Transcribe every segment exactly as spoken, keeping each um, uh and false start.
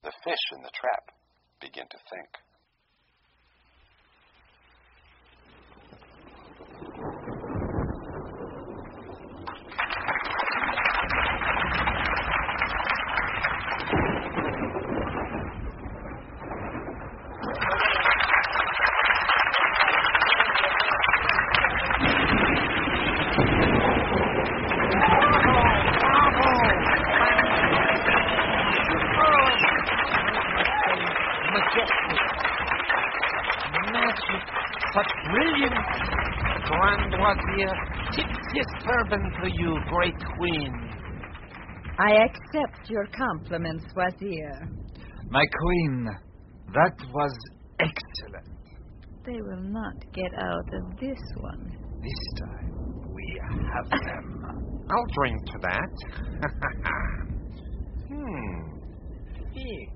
the fish in the trap begin to think. Tip this turban to you, great queen. I accept your compliments, Wazir. My queen, that was excellent. They will not get out of this one. This time, we have them. I'll drink to that. hmm. Hey.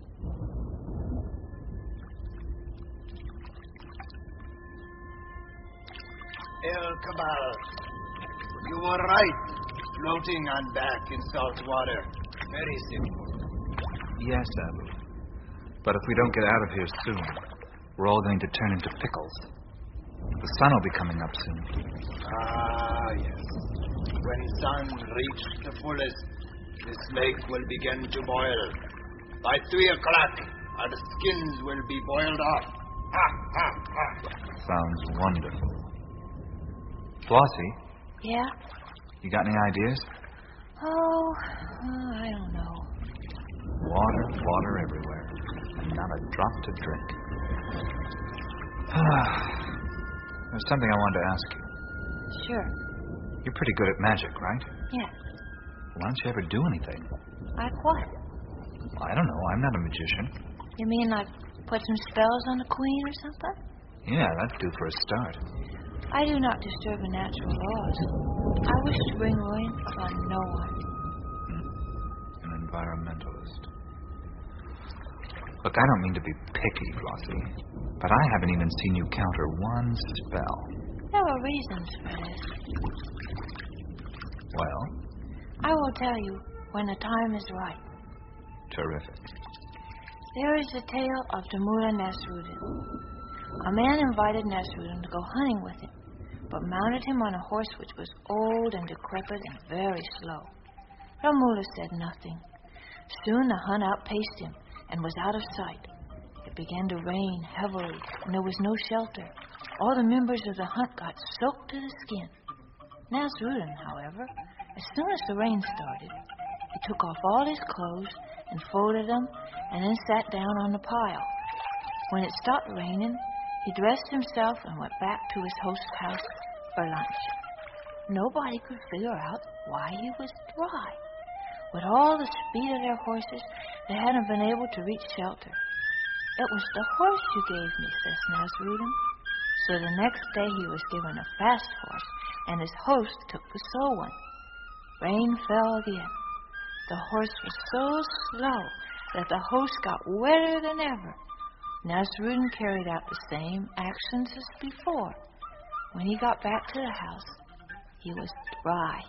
El Kabal, you were right, floating on back in salt water. Very simple. Yes, Abu. But if we don't get out of here soon, we're all going to turn into pickles. The sun will be coming up soon. Ah, yes. When sun reaches the fullest, this lake will begin to boil. By three o'clock, our skins will be boiled off. Ha, ha, ha. Sounds wonderful. Flossie? Yeah? You got any ideas? Oh, uh, I don't know. Water, water everywhere. And not a drop to drink. There's something I wanted to ask you. Sure. You're pretty good at magic, right? Yeah. Why don't you ever do anything? Like what? I don't know. I'm not a magician. You mean like put some spells on the queen or something? Yeah, that'd do for a start. I do not disturb the natural laws. I wish to bring ruin upon no one. Hmm. An environmentalist. Look, I don't mean to be picky, Flossie, but I haven't even seen you counter one spell. There are reasons for this. Well? I will tell you when the time is right. Terrific. There is the tale of Damula Nasruddin. A man invited Nasruddin to go hunting with him, but mounted him on a horse which was old and decrepit and very slow. Damula said nothing. Soon the hunt outpaced him and was out of sight. It began to rain heavily, and there was no shelter. All the members of the hunt got soaked to the skin. Nasruddin, however, as soon as the rain started, he took off all his clothes and folded them and then sat down on the pile. When it stopped raining, he dressed himself and went back to his host's house for lunch. Nobody could figure out why he was dry. With all the speed of their horses, they hadn't been able to reach shelter. It was the horse you gave me, says Nasruddin. So the next day he was given a fast horse, and his host took the slow one. Rain fell again. The horse was so slow that the host got wetter than ever. Nasruddin carried out the same actions as before. When he got back to the house, he was dry.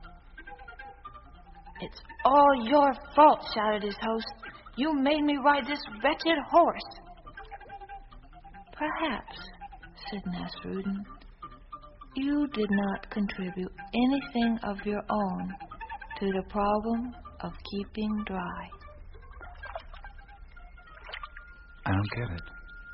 "It's all your fault," shouted his host. "You made me ride this wretched horse." "Perhaps," said Nasruddin, "you did not contribute anything of your own to the problem of keeping dry." I don't get it.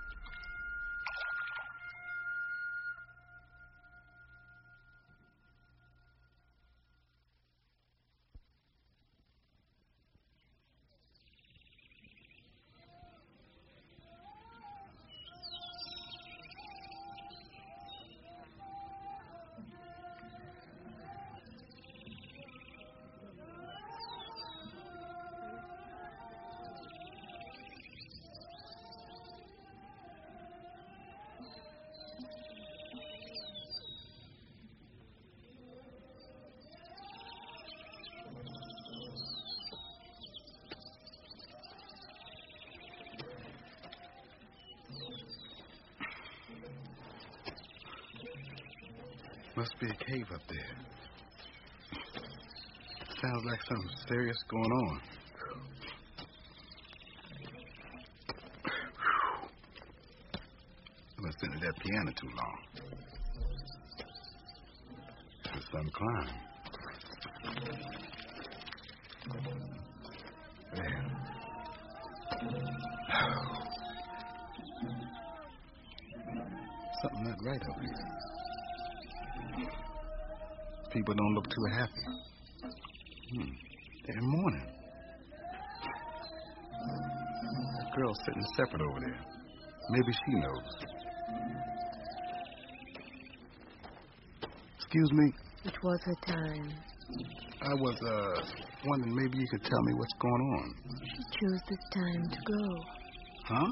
Must be a cave up there. Sounds like something serious going on. been sitting at that piano too long. The sun climbed. Man. Something not right over here. People don't look too happy. Hmm. They're mourning. That girl's sitting separate over there. Maybe she knows. Excuse me? It was her time. I was, uh, wondering maybe you could tell me what's going on. She chose this time to go. Huh?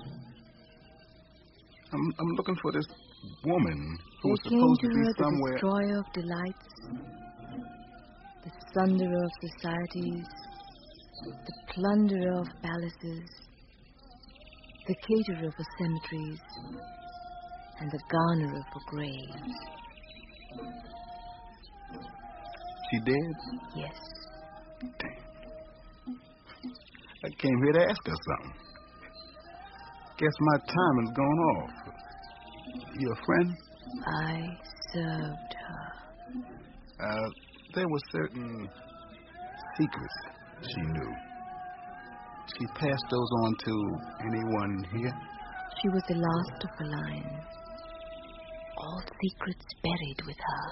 I'm, I'm looking for this woman who There was came supposed to to be her the somewhere. destroyer of delights, the sunderer of societies, the plunderer of palaces, the caterer for cemeteries, and the garnerer for graves. She dead? Yes. Damn. I came here to ask her something. Guess my time is going off. You a friend? I served her. Uh, there were certain secrets she knew. She passed those on to anyone here? She was the last of her line. All secrets buried with her.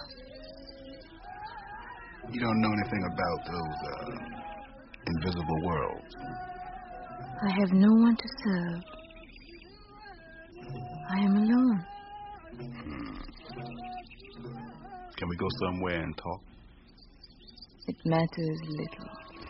You don't know anything about those, uh, invisible worlds? I have no one to serve. I am alone. Hmm. Can we go somewhere and talk? It matters little.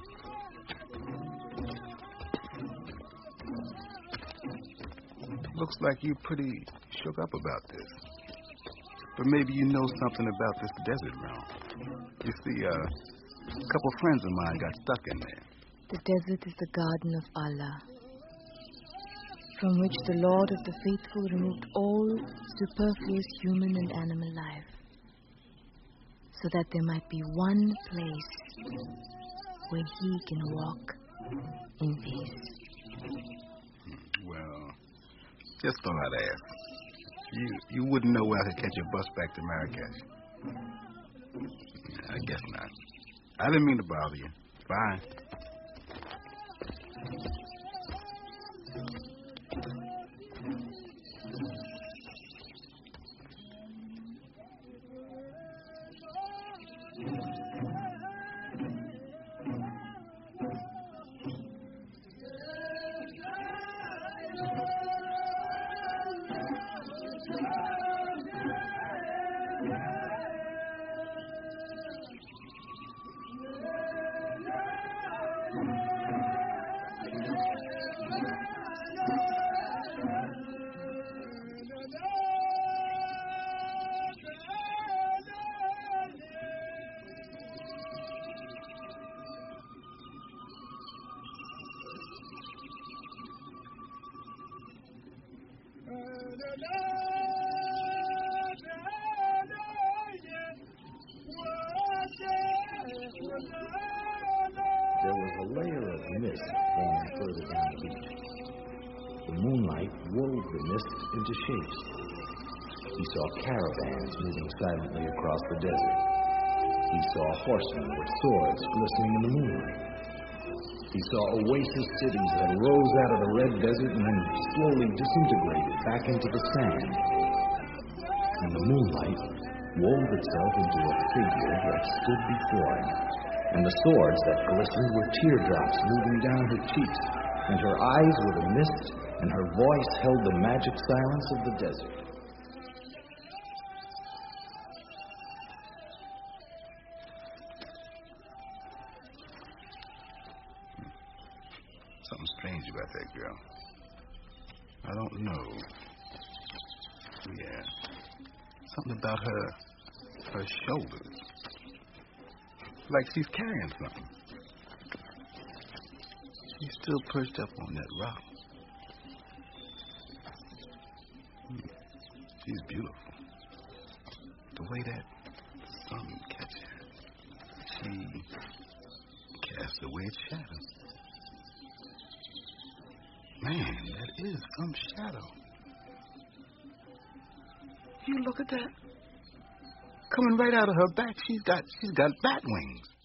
Looks like you're pretty shook up about this. But maybe you know something about this desert realm. You see, uh, a couple friends of mine got stuck in there. The desert is the garden of Allah, from which the Lord of the faithful removed all superfluous human and animal life, so that there might be one place where he can walk in peace. Well, just thought I'd ask. You you wouldn't know where I could catch a bus back to Marrakesh? I guess not. I didn't mean to bother you. Bye. There was a layer of mist forming further down the beach. The moonlight wove the mist into shapes. He saw caravans moving silently across the desert. He saw horsemen with swords glistening in the moonlight. He saw oasis cities that rose out of the red desert and then slowly disintegrated back into the sand. And the moonlight wove itself into a figure that stood before him. And the swords that glistened were teardrops moving down her cheeks, and her eyes were the mist, and her voice held the magic silence of the desert. Something strange about that girl. I don't know. Yeah. Something about her, her shoulders. Like she's carrying something. She's still perched up on that rock. Hmm. She's beautiful. The way that sun catches her, she casts away its shadow. Man, that is some shadow. You look at that. Coming right out of her back, she's got she's got bat wings.